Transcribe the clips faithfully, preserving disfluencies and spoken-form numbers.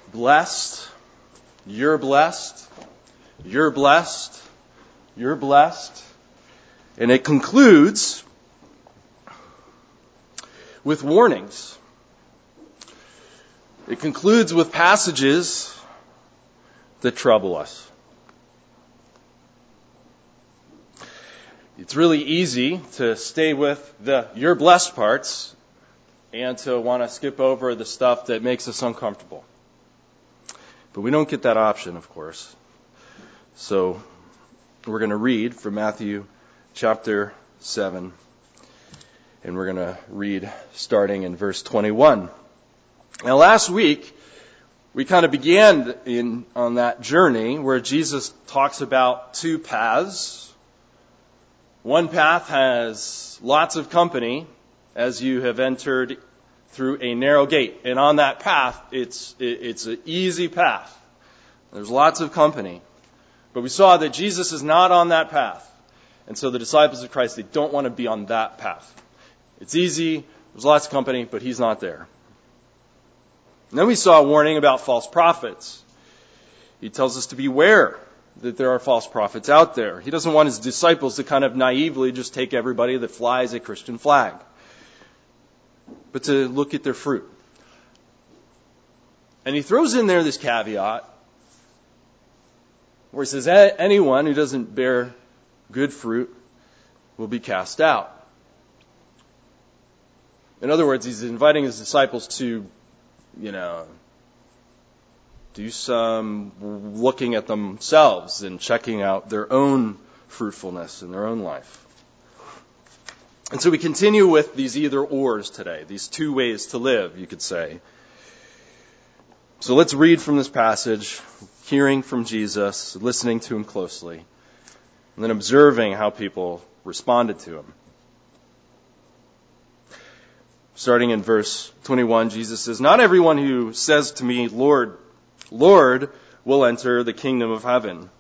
blessed, you're blessed, you're blessed, you're blessed. And it concludes with warnings. It concludes with passages that trouble us. It's really easy to stay with the you're blessed parts and to want to skip over the stuff that makes us uncomfortable. But we don't get that option, of course. So we're going to read from Matthew chapter seven. And we're going to read starting in verse twenty-one. Now last week, we kind of began in on that journey where Jesus talks about two paths. One path has lots of company as you have entered through a narrow gate. And on that path, it's it's an easy path. There's lots of company. But we saw that Jesus is not on that path. And so the disciples of Christ, they don't want to be on that path. It's easy, there's lots of company, but he's not there. And then we saw a warning about false prophets. He tells us to beware that there are false prophets out there. He doesn't want his disciples to kind of naively just take everybody that flies a Christian flag, but to look at their fruit. And he throws in there this caveat where he says anyone who doesn't bear good fruit will be cast out. In other words, he's inviting his disciples to, you know, do some looking at themselves and checking out their own fruitfulness in their own life. And so we continue with these either ors today, these two ways to live, you could say. So let's read from this passage, hearing from Jesus, listening to him closely, and then observing how people responded to him. Starting in verse twenty-one, Jesus says, "Not everyone who says to me, 'Lord, Lord,' will enter the kingdom of heaven,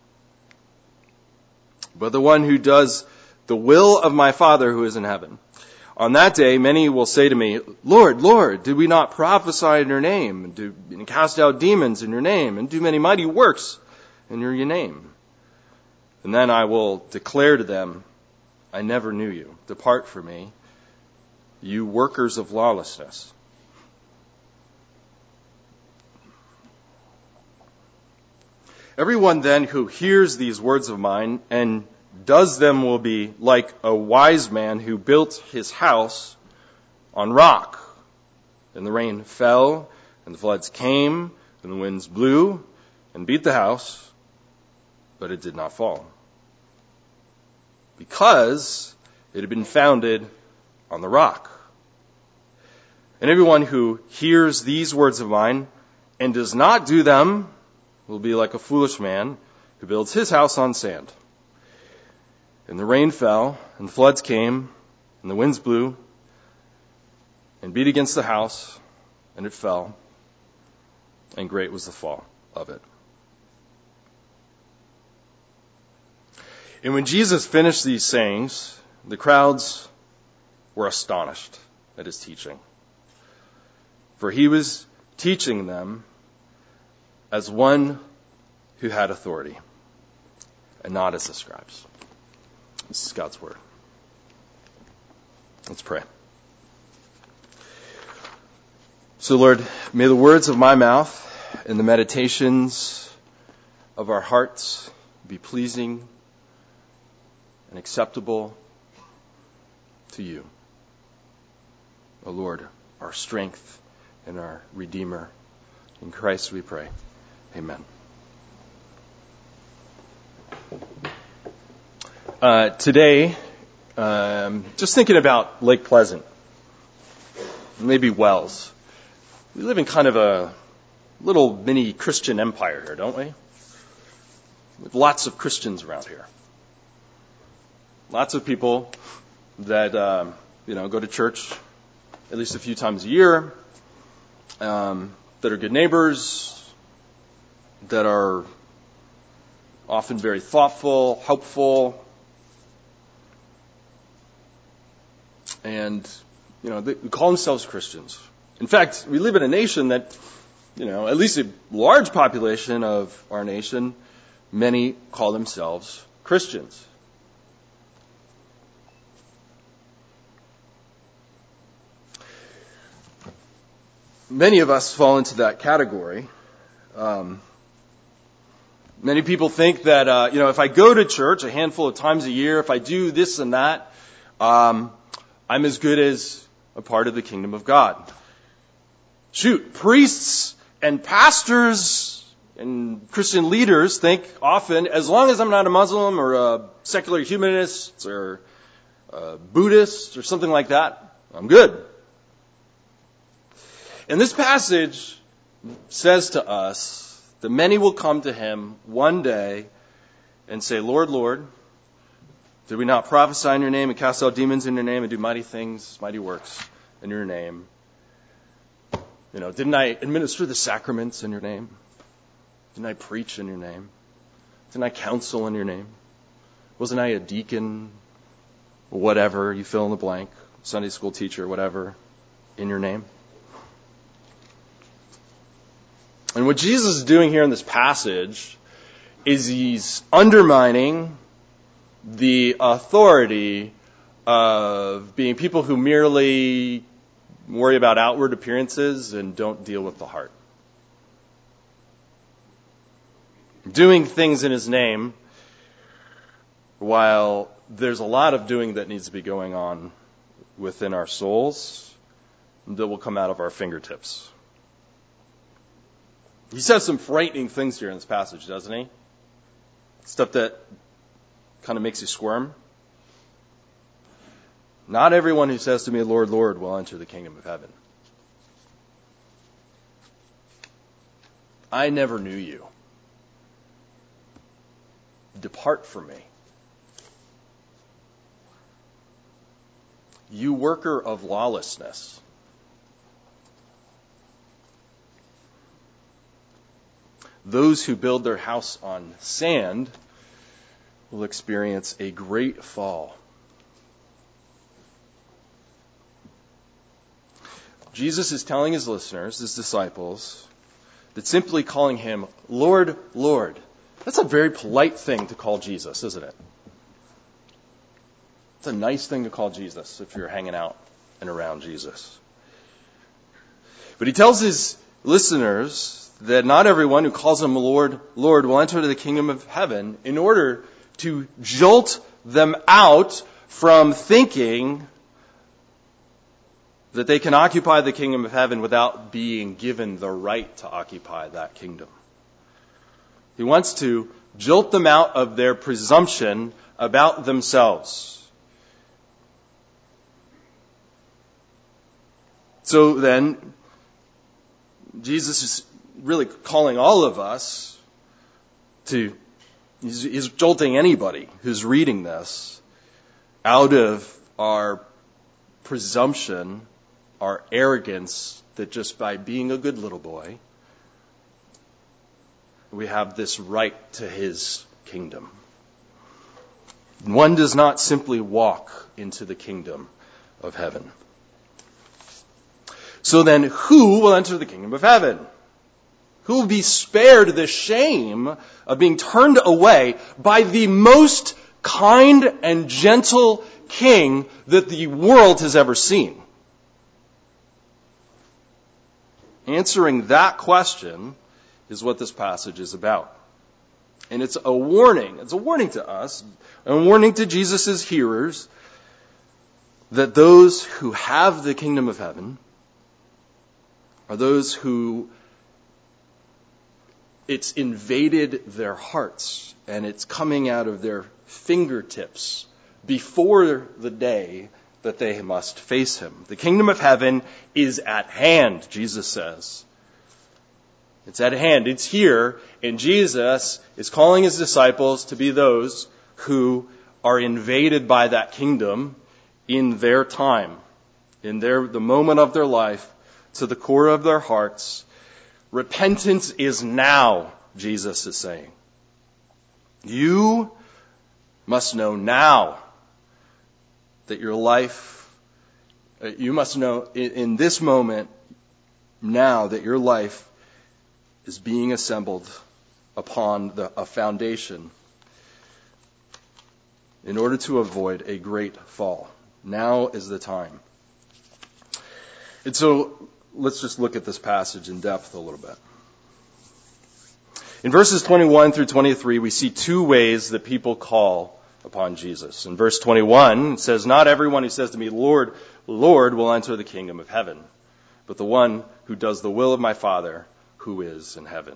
but the one who does the will of my Father who is in heaven. On that day, many will say to me, 'Lord, Lord, did we not prophesy in your name, and, do, and cast out demons in your name, and do many mighty works in your name?' And then I will declare to them, 'I never knew you. Depart from me, you workers of lawlessness.'" Everyone then who hears these words of mine and does them will be like a wise man who built his house on rock. And the rain fell, and the floods came, and the winds blew and beat the house, but it did not fall, because it had been founded on the rock. And everyone who hears these words of mine and does not do them will be like a foolish man who builds his house on sand. And the rain fell, and the floods came, and the winds blew and beat against the house, and it fell, and great was the fall of it. And when Jesus finished these sayings, the crowds were astonished at his teaching, for he was teaching them as one who had authority, and not as the scribes. This is God's word. Let's pray. So, Lord, may the words of my mouth and the meditations of our hearts be pleasing and acceptable to you, O Lord, our strength and our Redeemer. In Christ we pray. Amen. Uh, today, um, just thinking about Lake Pleasant, maybe Wells. We live in kind of a little mini Christian empire here, don't we? With lots of Christians around here. Lots of people that, um, you know, go to church at least a few times a year, um, that are good neighbors, that are often very thoughtful, helpful, and, you know, they call themselves Christians. In fact, we live in a nation that you know, at least a large population of our nation, many call themselves Christians. Many of us fall into that category. Um, many people think that, uh, you know, if I go to church a handful of times a year, if I do this and that, um, I'm as good as a part of the kingdom of God. Shoot, priests and pastors and Christian leaders think often, as long as I'm not a Muslim or a secular humanist or a Buddhist or something like that, I'm good. And this passage says to us that many will come to him one day and say, Lord, Lord, did we not prophesy in your name and cast out demons in your name and do mighty things, mighty works in your name? You know, didn't I administer the sacraments in your name? Didn't I preach in your name? Didn't I counsel in your name? Wasn't I a deacon, whatever, you fill in the blank, Sunday school teacher, whatever, in your name? And what Jesus is doing here in this passage is he's undermining the authority of being people who merely worry about outward appearances and don't deal with the heart. Doing things in his name, while there's a lot of doing that needs to be going on within our souls that will come out of our fingertips. He says some frightening things here in this passage, doesn't he? Stuff that kind of makes you squirm. Not everyone who says to me, Lord, Lord, will enter the kingdom of heaven. I never knew you. Depart from me. You worker of lawlessness. Those who build their house on sand will experience a great fall. Jesus is telling his listeners, his disciples, that simply calling him Lord, Lord, that's a very polite thing to call Jesus, isn't it? It's a nice thing to call Jesus if you're hanging out and around Jesus. But he tells his listeners that not everyone who calls him Lord, Lord will enter the kingdom of heaven, in order to jolt them out from thinking that they can occupy the kingdom of heaven without being given the right to occupy that kingdom. He wants to jolt them out of their presumption about themselves. So then, Jesus is really calling all of us to, he's, he's jolting anybody who's reading this out of our presumption, our arrogance, that just by being a good little boy, we have this right to his kingdom. One does not simply walk into the kingdom of heaven. So then, who will enter the kingdom of heaven? Who will be spared the shame of being turned away by the most kind and gentle king that the world has ever seen? Answering that question is what this passage is about. And it's a warning. It's a warning to us, a warning to Jesus' hearers, that those who have the kingdom of heaven are those who it's invaded their hearts and it's coming out of their fingertips before the day that they must face him. The kingdom of heaven is at hand, Jesus says. It's at hand. It's here. And Jesus is calling his disciples to be those who are invaded by that kingdom in their time, in their the moment of their life, to the core of their hearts. Repentance is now, Jesus is saying. You must know now that your life, you must know in this moment now that your life is being assembled upon the, a foundation in order to avoid a great fall. Now is the time. And so let's just look at this passage in depth a little bit. In verses twenty-one through twenty-three, we see two ways that people call upon Jesus. In verse twenty-one, it says, "Not everyone who says to me, 'Lord, Lord,' will enter the kingdom of heaven, but the one who does the will of my Father who is in heaven."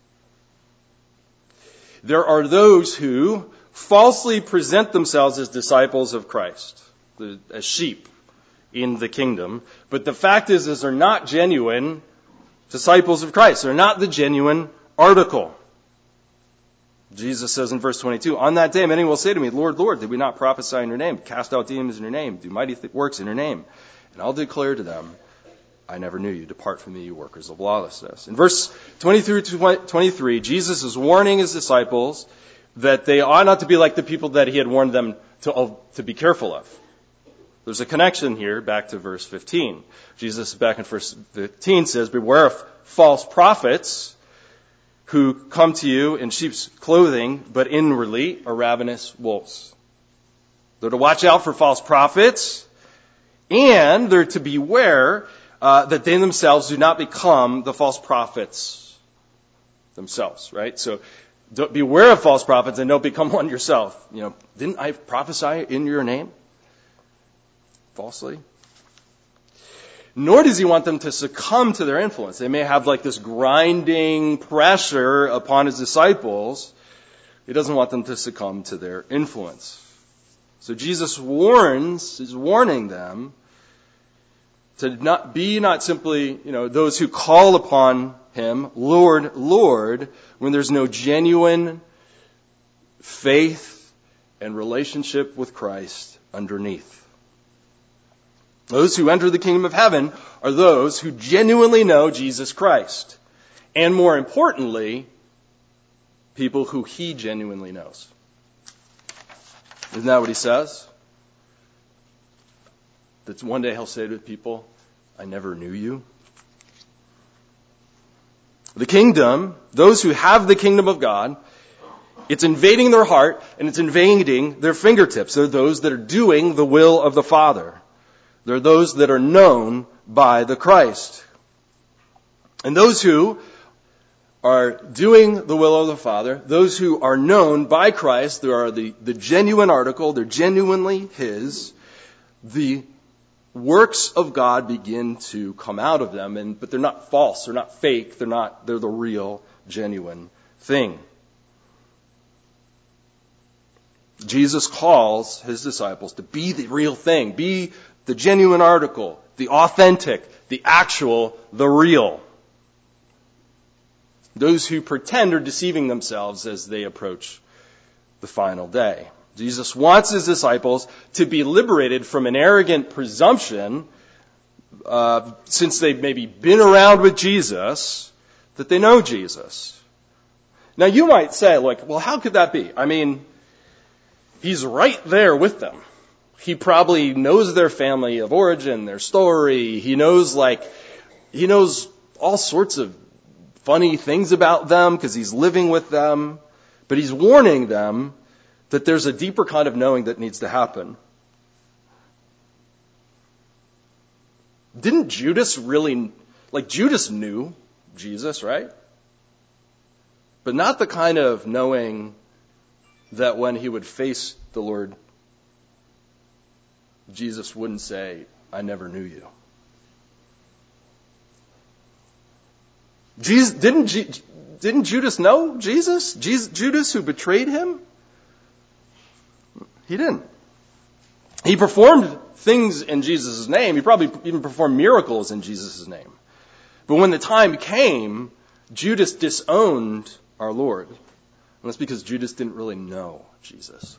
There are those who falsely present themselves as disciples of Christ, as sheep in the kingdom. But the fact is, is they're not genuine disciples of Christ. They're not the genuine article. Jesus says in verse twenty-two, "On that day many will say to me, 'Lord, Lord, did we not prophesy in your name, cast out demons in your name, do mighty works in your name?' And I'll declare to them, 'I never knew you. Depart from me, you workers of lawlessness.'" In verse twenty-three to twenty-three, Jesus is warning his disciples that they ought not to be like the people that he had warned them to, to be careful of. There's a connection here back to verse fifteen. Jesus, back in verse fifteen, says, "Beware of false prophets who come to you in sheep's clothing, but inwardly are ravenous wolves." They're to watch out for false prophets, and they're to beware uh, that they themselves do not become the false prophets themselves, right? So don't beware of false prophets and don't become one yourself. You know, didn't I prophesy in your name? Falsely. Nor does he want them to succumb to their influence. They may have like this grinding pressure upon his disciples. He doesn't want them to succumb to their influence. So Jesus warns, is warning them to not be not simply, you know, those who call upon him, "Lord, Lord," when there's no genuine faith and relationship with Christ underneath. Those who enter the kingdom of heaven are those who genuinely know Jesus Christ. And more importantly, people who he genuinely knows. Isn't that what he says? That one day he'll say to people, "I never knew you." The kingdom, those who have the kingdom of God, it's invading their heart and it's invading their fingertips. They're those that are doing the will of the Father. They're those that are known by the Christ. And those who are doing the will of the Father, those who are known by Christ, they are the, the genuine article, they're genuinely his, the works of God begin to come out of them, and but they're not false, they're not fake, they're not, they're the real, genuine thing. Jesus calls his disciples to be the real thing, be the genuine article, the authentic, the actual, the real. Those who pretend are deceiving themselves as they approach the final day. Jesus wants his disciples to be liberated from an arrogant presumption, uh, since they've maybe been around with Jesus, that they know Jesus. Now you might say, like, well, how could that be? I mean, he's right there with them. He probably knows their family of origin, their story. He knows, like, he knows all sorts of funny things about them because he's living with them. But he's warning them that there's a deeper kind of knowing that needs to happen. Didn't Judas really, like, Judas knew Jesus, right? But not the kind of knowing that when he would face the Lord, Jesus wouldn't say, "I never knew you." Jesus, didn't, didn't Judas know Jesus? Jesus? Judas who betrayed him? He didn't. He performed things in Jesus' name. He probably even performed miracles in Jesus' name. But when the time came, Judas disowned our Lord. And that's because Judas didn't really know Jesus.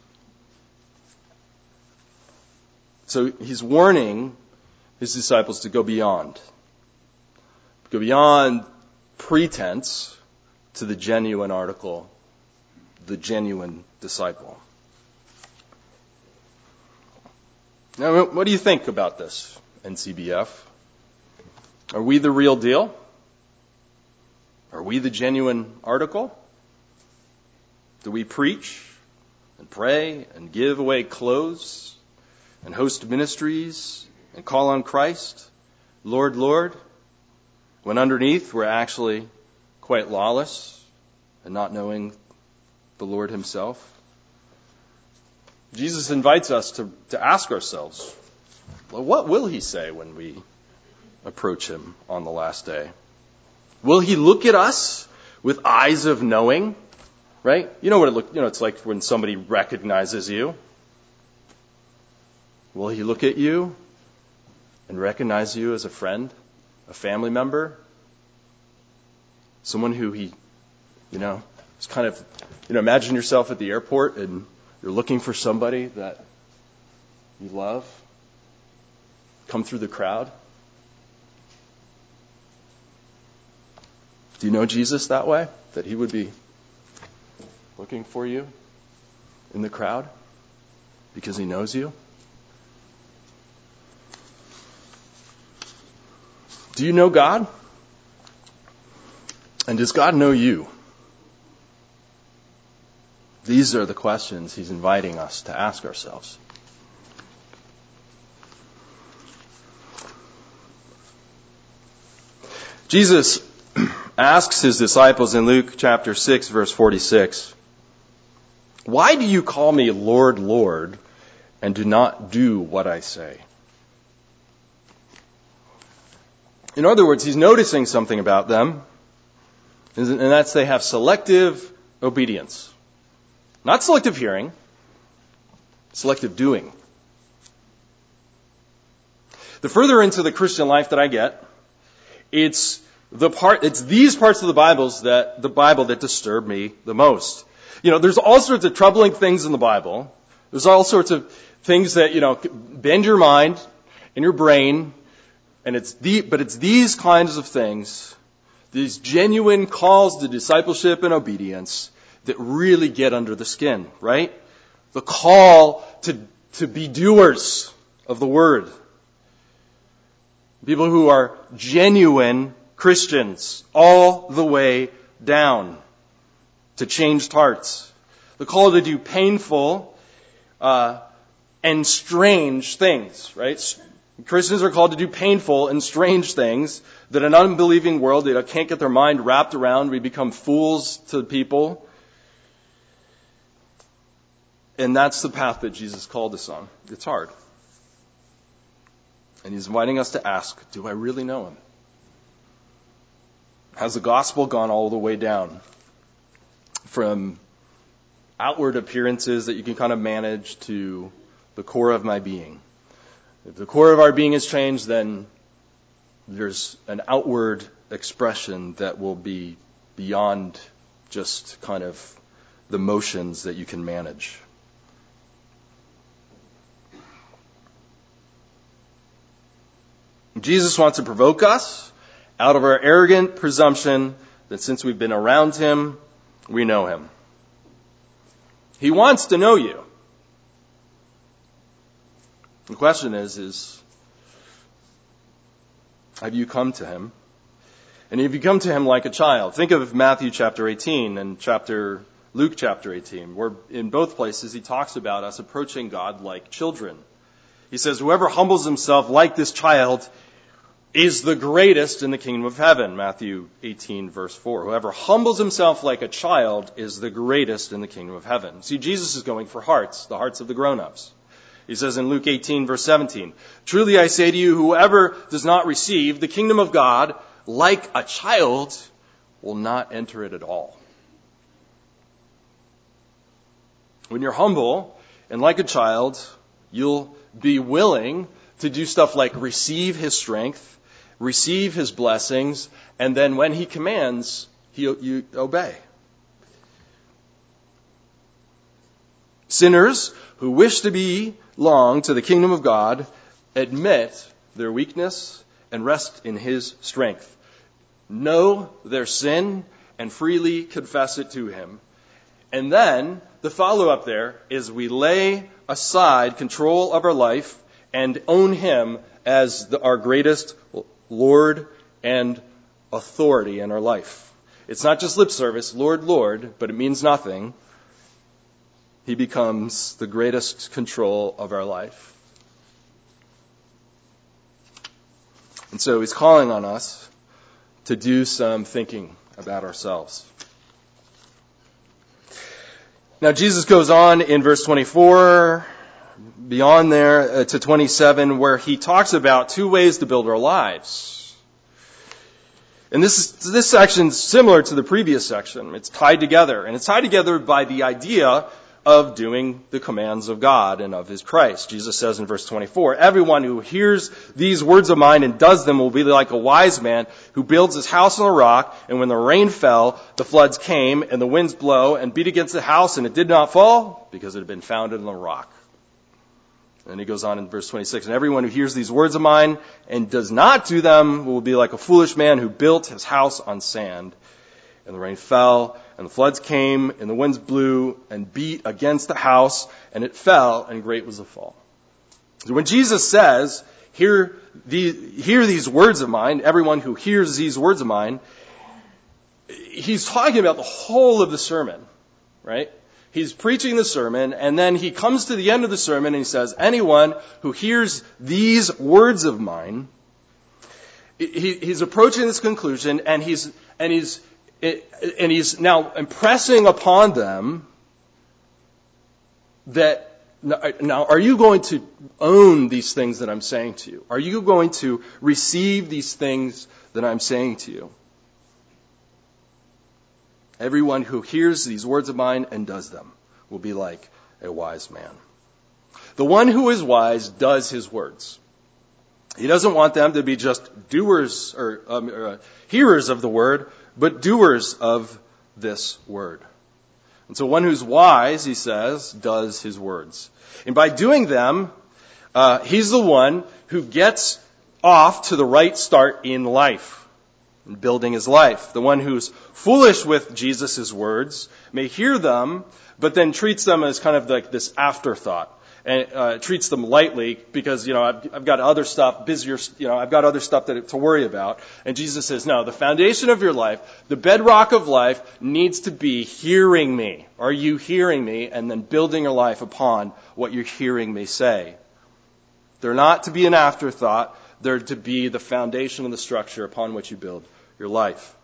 So he's warning his disciples to go beyond. Go beyond pretense to the genuine article, the genuine disciple. Now, what do you think about this, N C B F? Are we the real deal? Are we the genuine article? Do we preach and pray and give away clothes and host ministries and call on Christ, Lord, Lord, when underneath we're actually quite lawless and not knowing the Lord himself? Jesus invites us to, to ask ourselves, well, what will he say when we approach him on the last day? Will he look at us with eyes of knowing? Right? You know what it look, you know it's like when somebody recognizes you. Will he look at you and recognize you as a friend, a family member, someone who he, you know, is kind of, you know, imagine yourself at the airport and you're looking for somebody that you love, come through the crowd. Do you know Jesus that way? That he would be looking for you in the crowd because he knows you? Do you know God? And does God know you? These are the questions he's inviting us to ask ourselves. Jesus asks his disciples in Luke chapter six, verse forty-six, "Why do you call me Lord, Lord, and do not do what I say?" In other words, he's noticing something about them, and that's they have selective obedience. Not selective hearing, selective doing. The further into the Christian life that I get, it's the part, it's these parts of the Bibles that the Bible that disturb me the most. You know, there's all sorts of troubling things in the Bible. There's all sorts of things that, you know, bend your mind and your brain, and it's the, but it's these kinds of things, these genuine calls to discipleship and obedience that really get under the skin, right? The call to, to be doers of the word. People who are genuine Christians all the way down to changed hearts. The call to do painful uh, and strange things, right? Christians are called to do painful and strange things that an unbelieving world that can't get their mind wrapped around. We become fools to people. And that's the path that Jesus called us on. It's hard. And he's inviting us to ask, do I really know him? Has the gospel gone all the way down from outward appearances that you can kind of manage to the core of my being? If the core of our being is changed, then there's an outward expression that will be beyond just kind of the motions that you can manage. Jesus wants to provoke us out of our arrogant presumption that since we've been around him, we know him. He wants to know you. The question is, is have you come to him? And have you come to him like a child? Think of Matthew chapter eighteen and chapter Luke chapter eighteen, where in both places he talks about us approaching God like children. He says, whoever humbles himself like this child is the greatest in the kingdom of heaven. Matthew eighteen, verse four. Whoever humbles himself like a child is the greatest in the kingdom of heaven. See, Jesus is going for hearts, the hearts of the grown-ups. He says in Luke eighteen, verse seventeen, truly I say to you, whoever does not receive the kingdom of God like a child will not enter it at all. When you're humble and like a child, you'll be willing to do stuff like receive his strength, receive his blessings, and then when he commands, he, you obey. Sinners who wish to belong to the kingdom of God admit their weakness and rest in his strength. Know their sin and freely confess it to him. And then the follow-up there is we lay aside control of our life and own him as the, our greatest Lord and authority in our life. it's not just lip service, Lord, Lord, but it means nothing, he becomes the greatest control of our life. And so he's calling on us to do some thinking about ourselves. Now Jesus goes on in verse twenty-four, beyond there uh, to twenty-seven, where he talks about two ways to build our lives. And this is, this section's similar to the previous section. It's tied together, and it's tied together by the idea of doing the commands of God and of his Christ. Jesus says in verse twenty-four, everyone who hears these words of mine and does them will be like a wise man who builds his house on a rock, and when the rain fell, the floods came, and the winds blow and beat against the house, and it did not fall, because it had been founded on the rock. And he goes on in verse twenty-six, and everyone who hears these words of mine and does not do them will be like a foolish man who built his house on sand. And the rain fell, and the floods came, and the winds blew and beat against the house, and it fell, and great was the fall. So when Jesus says, hear, the, hear these words of mine, everyone who hears these words of mine, he's talking about the whole of the sermon, right? He's preaching the sermon, and then he comes to the end of the sermon, and he says, anyone who hears these words of mine, he, he's approaching this conclusion, and he's, and he's, and he's now impressing upon them that, now, are you going to own these things that I'm saying to you? Are you going to receive these things that I'm saying to you? Everyone who hears these words of mine and does them will be like a wise man. The one who is wise does his words. He doesn't want them to be just doers or, um, or uh, hearers of the word, but doers of this word. And so one who's wise, he says, does his words. And by doing them, uh, he's the one who gets off to the right start in life, in building his life. The one who's foolish with Jesus' words may hear them, but then treats them as kind of like this afterthought. And uh, treats them lightly because, you know, I've, I've got other stuff, busier, you know, I've got other stuff that, to worry about. And Jesus says, no, the foundation of your life, the bedrock of life needs to be hearing me. Are you hearing me? And then building your life upon what you're hearing me say. They're not to be an afterthought. They're to be the foundation and the structure upon which you build your life.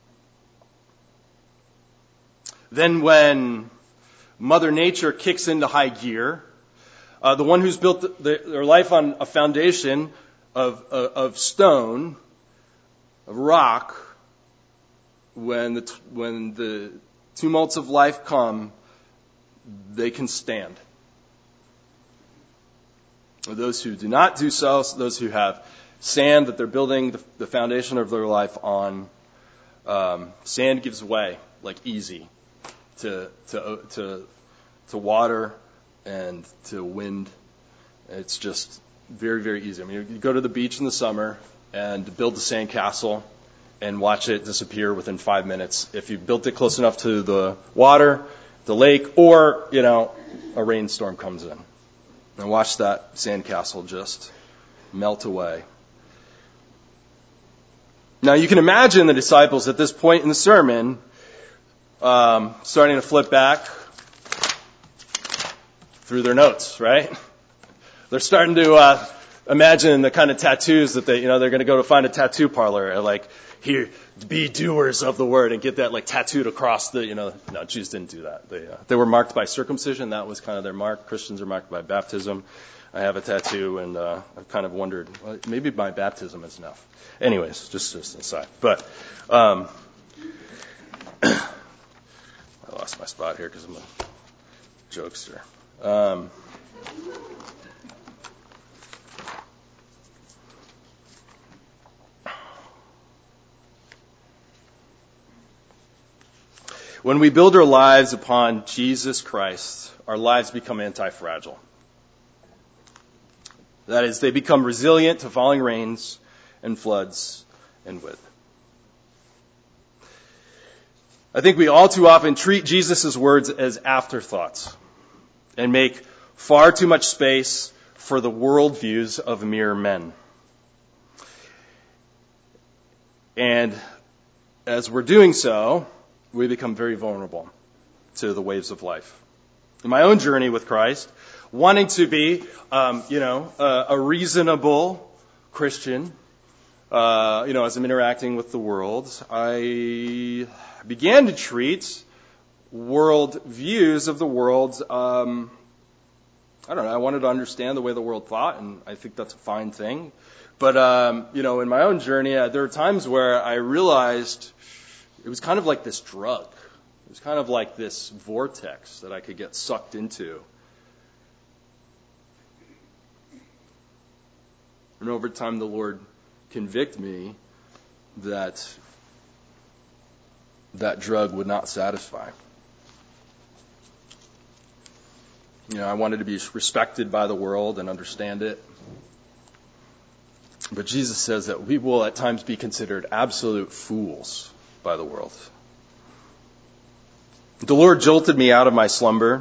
Then when Mother Nature kicks into high gear, Uh, the one who's built the, the, their life on a foundation of, of, of stone, of rock, when the, when the tumults of life come, they can stand. Those who do not do so, those who have sand that they're building the, the foundation of their life on, um, sand gives way like easy to to to to water and to wind. It's just very, very easy. I mean, you go to the beach in the summer and build the sand castle and watch it disappear within five minutes. If you built it close enough to the water, the lake, or, you know, a rainstorm comes in. And watch that sand castle just melt away. Now, you can imagine the disciples at this point in the sermon um, starting to flip back through their notes, right? They're starting to uh, imagine the kind of tattoos that they, you know, they're going to go to find a tattoo parlor and like, here, be doers of the word and get that like tattooed across the, you know, no, Jews didn't do that. They, uh, they were marked by circumcision. That was kind of their mark. Christians are marked by baptism. I have a tattoo and uh, I've kind of wondered, well, maybe my baptism is enough. Anyways, just, just an aside. But um, I lost my spot here because I'm a jokester. Um, when we build our lives upon Jesus Christ, our lives become anti-fragile. That is, they become resilient to falling rains and floods and wind. I think we all too often treat Jesus' words as afterthoughts and make far too much space for the worldviews of mere men. And as we're doing so, we become very vulnerable to the waves of life. In my own journey with Christ, wanting to be, um, you know, a, a reasonable Christian, uh, you know, as I'm interacting with the world, I began to treat world views of the world, um, I don't know, I wanted to understand the way the world thought, and I think that's a fine thing. But, um, you know, in my own journey, uh, there are times where I realized it was kind of like this drug. It was kind of like this vortex that I could get sucked into. And over time, the Lord convicted me that that drug would not satisfy. You know, I wanted to be respected by the world and understand it. But Jesus says that we will at times be considered absolute fools by the world. The Lord jolted me out of my slumber,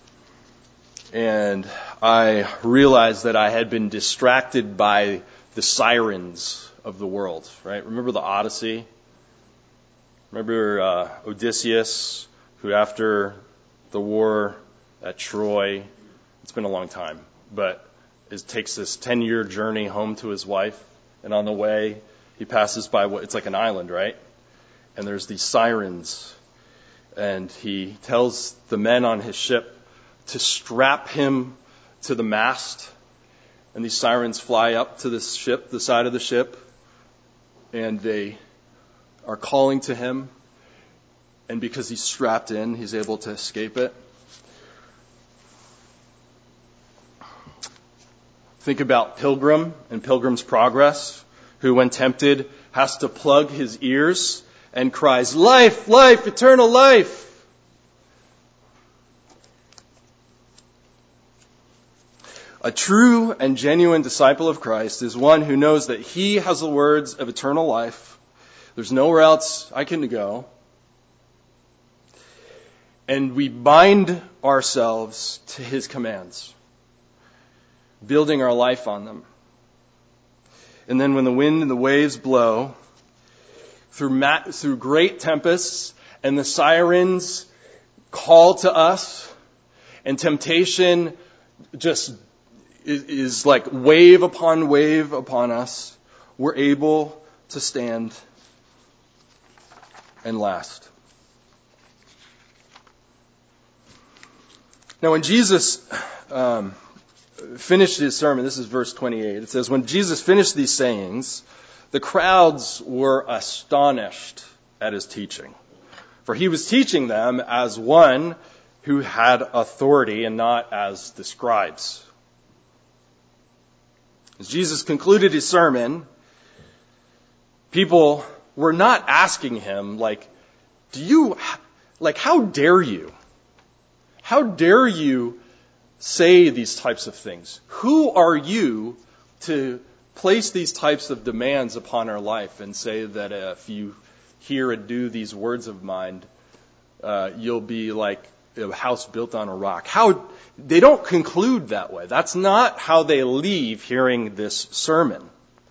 and I realized that I had been distracted by the sirens of the world, right? Remember the Odyssey? Remember uh, Odysseus, who after the war at Troy, it's been a long time, but it takes this ten-year journey home to his wife, and on the way, he passes by what, it's like an island, right? And there's these sirens, and he tells the men on his ship to strap him to the mast, and these sirens fly up to this ship, the side of the ship, and they are calling to him, and because he's strapped in, he's able to escape it. Think about Pilgrim and Pilgrim's Progress, who when tempted has to plug his ears and cries, "Life, life, eternal life." A true and genuine disciple of Christ is one who knows that he has the words of eternal life. There's nowhere else I can go. And we bind ourselves to his commands, building our life on them. And then when the wind and the waves blow, through ma- through great tempests, and the sirens call to us, and temptation just is, is like wave upon wave upon us, we're able to stand and last. Now when Jesus um, finished his sermon, this is verse twenty-eight, it says, when Jesus finished these sayings, the crowds were astonished at his teaching. For he was teaching them as one who had authority and not as the scribes. As Jesus concluded his sermon, people were not asking him, like, do you, like, how dare you? How dare you say these types of things? Who are you to place these types of demands upon our life and say that if you hear and do these words of mine, uh, you'll be like a house built on a rock? How they don't conclude that way. That's not how they leave hearing this sermon.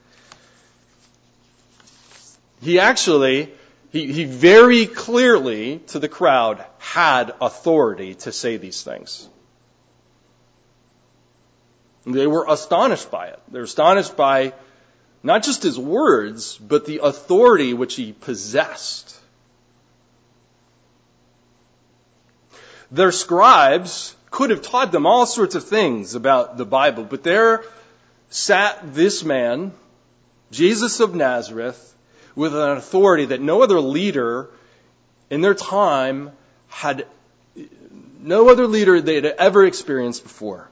He actually, he, he very clearly to the crowd had authority to say these things. They were astonished by it. They're astonished by not just his words, but the authority which he possessed. Their scribes could have taught them all sorts of things about the Bible, but there sat this man, Jesus of Nazareth, with an authority that no other leader in their time had, no other leader they had ever experienced before.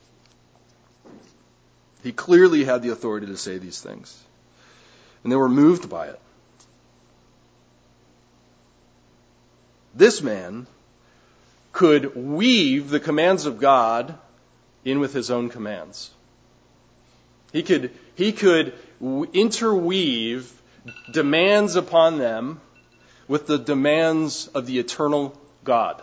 He clearly had the authority to say these things. And they were moved by it. This man could weave the commands of God in with his own commands. He could, he could interweave demands upon them with the demands of the eternal God.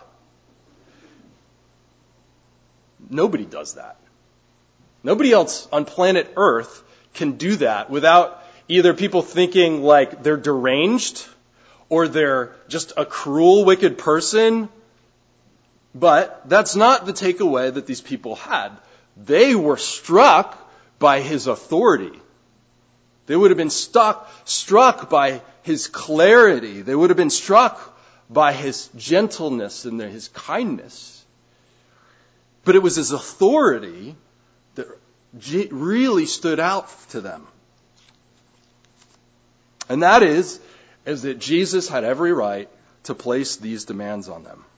Nobody does that. Nobody else on planet Earth can do that without either people thinking like they're deranged or they're just a cruel, wicked person. But that's not the takeaway that these people had. They were struck by his authority. They would have been stuck, struck by his clarity. They would have been struck by his gentleness and his kindness. But it was his authority that really stood out to them. And that is, is that Jesus had every right to place these demands on them.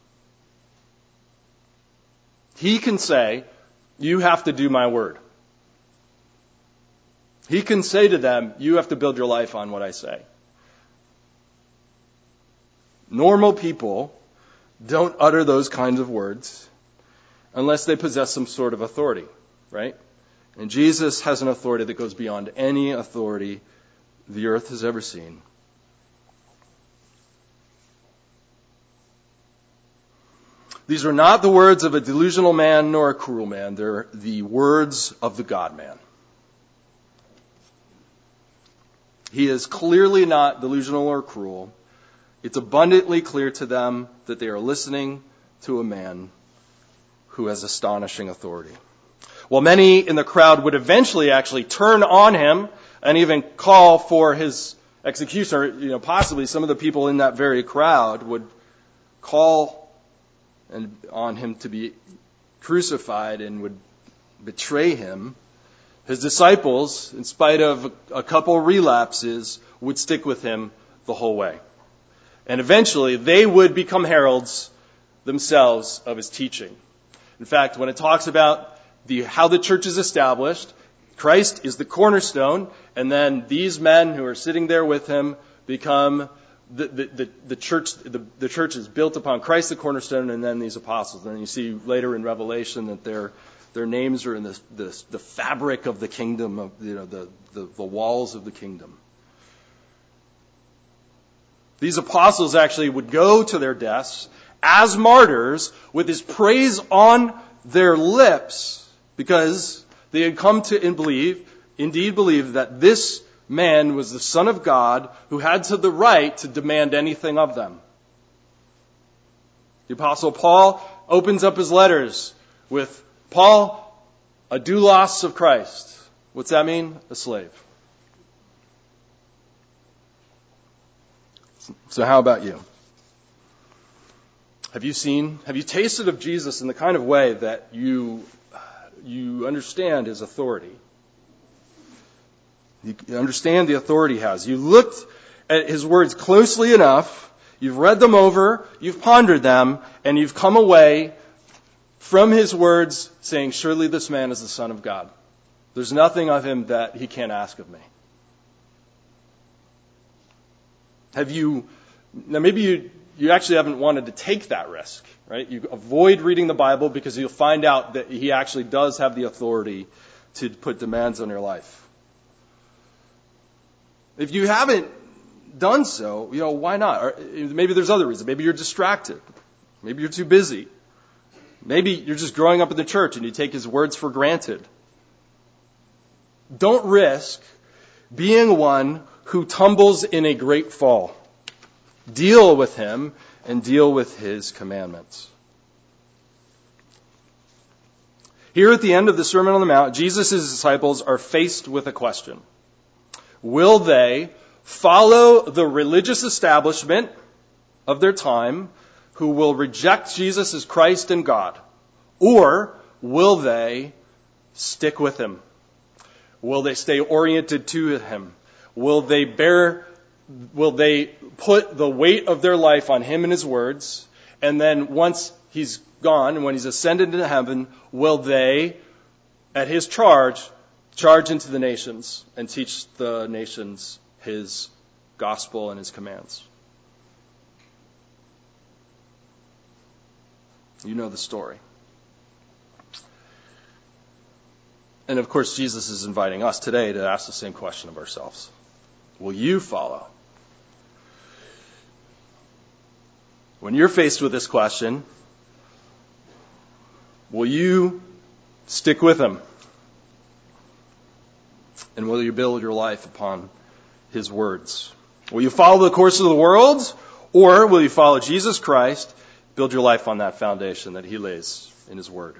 He can say, you have to do my word. He can say to them, you have to build your life on what I say. Normal people don't utter those kinds of words unless they possess some sort of authority, right? And Jesus has an authority that goes beyond any authority the earth has ever seen. These are not the words of a delusional man nor a cruel man. They're the words of the God-man. He is clearly not delusional or cruel. It's abundantly clear to them that they are listening to a man who has astonishing authority. While many in the crowd would eventually actually turn on him and even call for his execution, or you know, possibly some of the people in that very crowd would call and on him to be crucified and would betray him, his disciples, in spite of a couple relapses, would stick with him the whole way. And eventually, they would become heralds themselves of his teaching. In fact, when it talks about the, how the church is established, Christ is the cornerstone, and then these men who are sitting there with him become the, the, the, the church. The, the church is built upon Christ the cornerstone, and then these apostles. And you see later in Revelation that their their names are in the the, the fabric of the kingdom, of you know the, the the walls of the kingdom. These apostles actually would go to their deaths as martyrs with his praise on their lips, because they had come to and believe, indeed believe, that this man was the Son of God who had to the right to demand anything of them. The Apostle Paul opens up his letters with, Paul, a doulos of Christ. What's that mean? A slave. So how about you? Have you seen, have you tasted of Jesus in the kind of way that you you understand his authority? You understand the authority he has. You looked at his words closely enough, you've read them over, you've pondered them, and you've come away from his words saying, surely this man is the Son of God. There's nothing of him that he can't ask of me. Have you, now maybe you, you actually haven't wanted to take that risk, right? You avoid reading the Bible because you'll find out that he actually does have the authority to put demands on your life. If you haven't done so, you know, why not? Or maybe there's other reasons. Maybe you're distracted. Maybe you're too busy. Maybe you're just growing up in the church and you take his words for granted. Don't risk being one who tumbles in a great fall. Deal with him and deal with his commandments. Here at the end of the Sermon on the Mount, Jesus' disciples are faced with a question. Will they follow the religious establishment of their time who will reject Jesus as Christ and God? Or will they stick with him? Will they stay oriented to him? Will they bear, will they put the weight of their life on him and his words? And then once he's gone and when he's ascended into heaven, will they, at his charge, charge into the nations and teach the nations his gospel and his commands? You know the story. And of course, Jesus is inviting us today to ask the same question of ourselves. Will you follow? When you're faced with this question, will you stick with him? And will you build your life upon his words? Will you follow the course of the world, or will you follow Jesus Christ, build your life on that foundation that he lays in his word?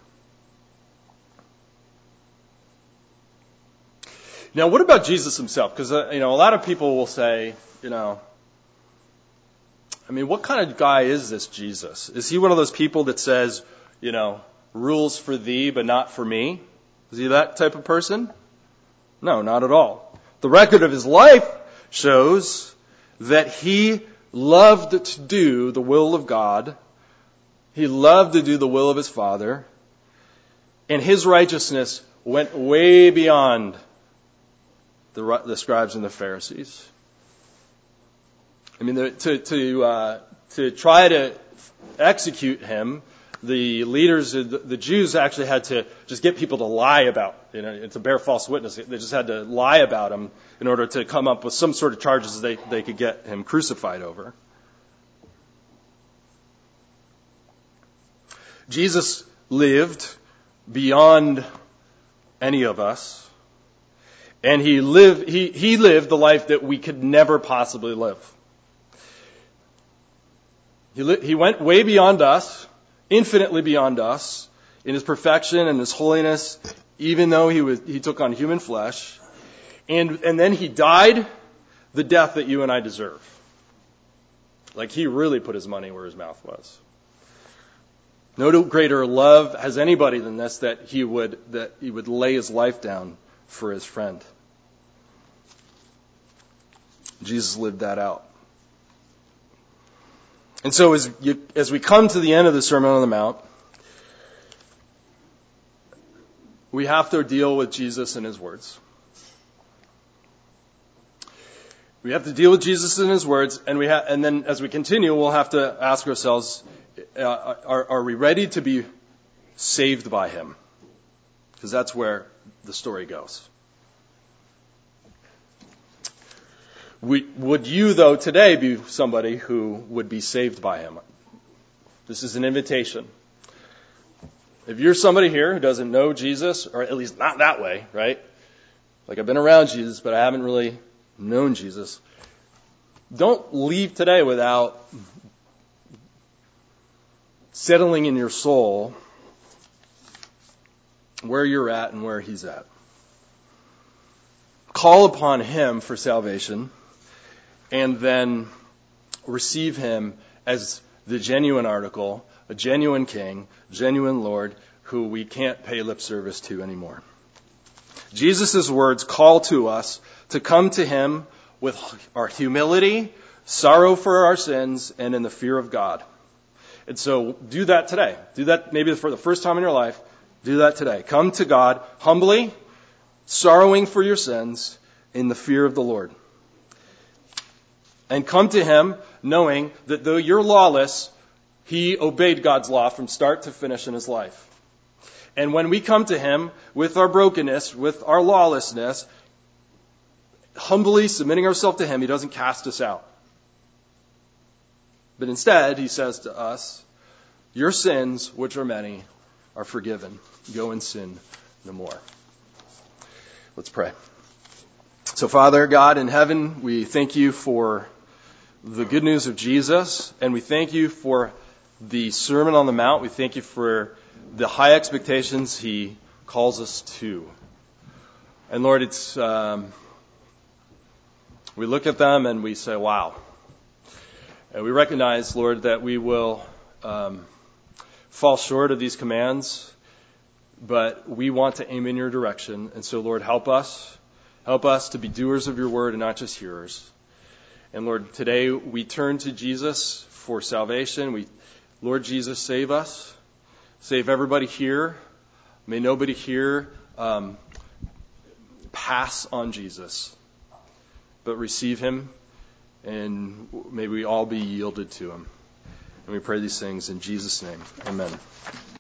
Now, what about Jesus himself? Because, uh, you know, a lot of people will say, you know, I mean, what kind of guy is this Jesus? Is he one of those people that says, you know, rules for thee, but not for me? Is he that type of person? No, not at all. The record of his life shows that he loved to do the will of God. He loved to do the will of his Father. And his righteousness went way beyond the, the scribes and the Pharisees. I mean, the, to to uh, to try to execute him, the leaders, the, the Jews actually had to just get people to lie about, you know, to bear false witness. They just had to lie about him in order to come up with some sort of charges they, they could get him crucified over. Jesus lived beyond any of us, and he lived he, he lived the life that we could never possibly live. He, li- he went way beyond us, infinitely beyond us, in his perfection and his holiness, even though he was he took on human flesh. And and then he died the death that you and I deserve. Like, he really put his money where his mouth was. No greater love has anybody than this, that he would that he would lay his life down for his friend. Jesus lived that out. And so as you, as we come to the end of the Sermon on the Mount, we have to deal with Jesus and his words. We have to deal with Jesus and his words, and we ha- and then as we continue, we'll have to ask ourselves, uh, are, are we ready to be saved by him? Because that's where the story goes. We, would you, though, today be somebody who would be saved by him? This is an invitation. If you're somebody here who doesn't know Jesus, or at least not that way, right? Like, I've been around Jesus, but I haven't really known Jesus. Don't leave today without settling in your soul where you're at and where he's at. Call upon him for salvation, and then receive him as the genuine article, a genuine king, genuine Lord, who we can't pay lip service to anymore. Jesus' words call to us to come to him with our humility, sorrow for our sins, and in the fear of God. And so do that today. Do that maybe for the first time in your life. Do that today. Come to God humbly, sorrowing for your sins, in the fear of the Lord. And come to him knowing that though you're lawless, he obeyed God's law from start to finish in his life. And when we come to him with our brokenness, with our lawlessness, humbly submitting ourselves to him, he doesn't cast us out. But instead, he says to us, your sins, which are many, are forgiven. Go and sin no more. Let's pray. So, Father God in heaven, we thank you for the good news of Jesus, and we thank you for the Sermon on the Mount. We thank you for the high expectations he calls us to. And Lord, it's um, we look at them and we say, wow. And we recognize, Lord, that we will um, fall short of these commands, but we want to aim in your direction. And so, Lord, help us. Help us to be doers of your word and not just hearers. And Lord, today we turn to Jesus for salvation. We, Lord Jesus, save us. Save everybody here. May nobody here um, pass on Jesus, but receive him, and may we all be yielded to him. And we pray these things in Jesus' name. Amen.